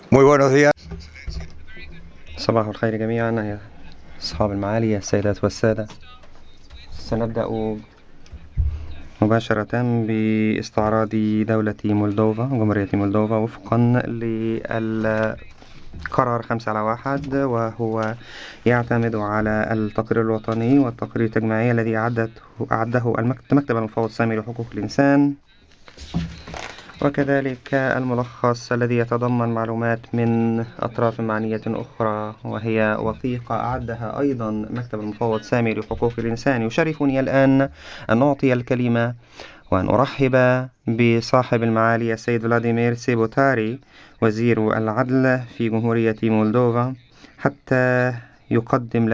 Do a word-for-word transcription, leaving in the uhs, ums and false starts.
Muy buenos días. صباح الخير جميعا يا أصحاب المعالي السيدات والسادة. سنبدأ مباشرة باستعراض دولة مولدوفا جمهورية مولدوفا وفقا للقرار خمسة على واحد، وهو يعتمد على التقرير الوطني والتقرير التجميعي الذي أعدته أعده المكتب المفوض السامي لحقوق الإنسان، وكذلك الملخص الذي يتضمن معلومات من أطراف معنية أخرى، وهي وثيقة أعدها أيضا مكتب المفوض السامي لحقوق الإنسان. يشرفني الآن أن أعطي الكلمة وأن أرحب بصاحب المعالي السيد فلاديمير سيبوتاري وزير العدل في جمهورية مولدوفا حتى يقدم